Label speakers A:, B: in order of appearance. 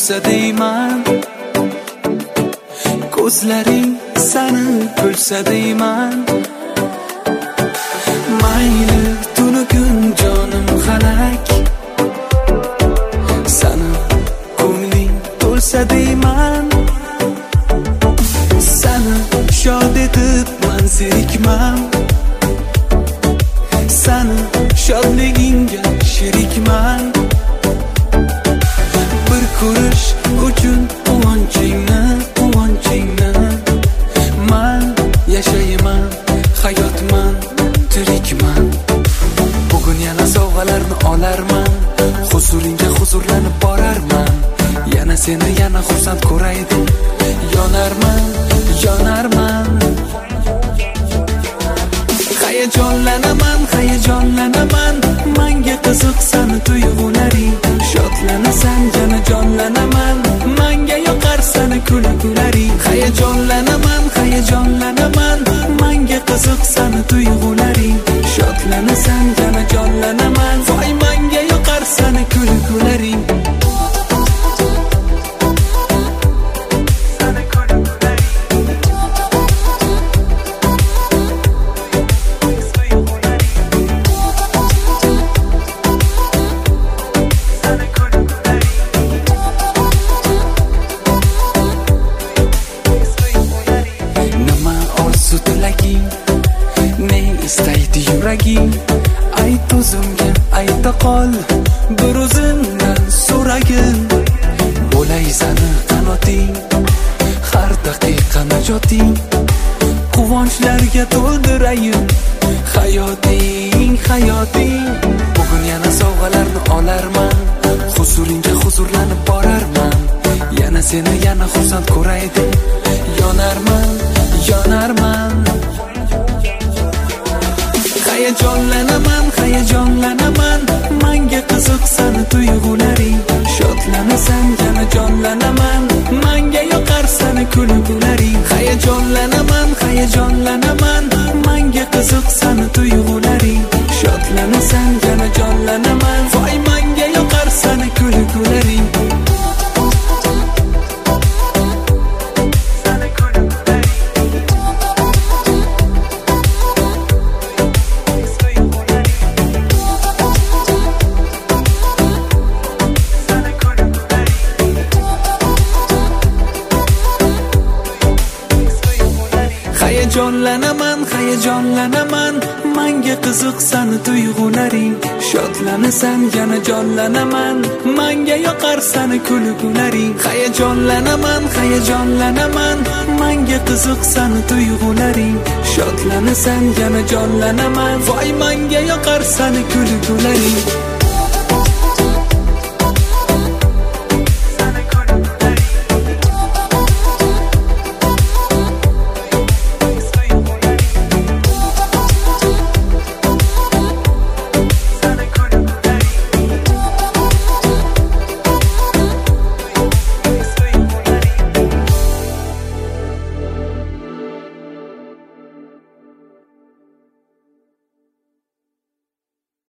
A: tursa deyman, ko'zlaring sani ko'rsa deyman. Mayli tunu kun jonim xalak, sani ko'ngling to'lsa deyman. Sani shod etib man zerikman, sani shodligingga sherikman. Bir ko'rish uchun quvonchingni man yashayman, hayotman, tirikman. Bugun yana sovg'alarni olarman, huzuringga huzurlanib borarman. Yana seni yana xursand ko'ray deb yonarman. Hayajonlanaman, manga qiziq sani tuyg'ularing. Shodlanasan yana jonlanaman, manga yoqar sani kulgularing. Hayajonlanaman, manga qiziq sani tuyg'ularing. Shodlanasan yana jonlanaman, voy manga yoqar sani kulgularing. Ne istaydi yuraging, ayt o'zimga, ayta qol bir o'zimdan so'ragin. Bo'lay sani qanoting, har daqiqa najoting. Quvonchlarga to'ldirayin hayoting. Bugun yana sovg'alarni olarman, huzuringga huzurlanib borarman. Yana seni yana xursand ko'ray deb yonarman. Hayajonlanaman, manga qiziq sani tuyg'ularing. Shodlanasan yana jonlanaman, manga yoqar sani kulgularing. Hayajonlanaman, manga qiziq sani tuyg'ularing. Shodlanasan yana jonlanaman, voy manga yoqar sani kulgularing. Hayajonlanaman, manga qiziq sani tuyg'ularing. Shodlanasan yana jonlanaman, manga yoqar sani kulgularing. Hayajonlanaman, manga qiziq sani tuyg'ularing. Shodlanasan yana jonlanaman, voy manga yoqar sani kulgularing.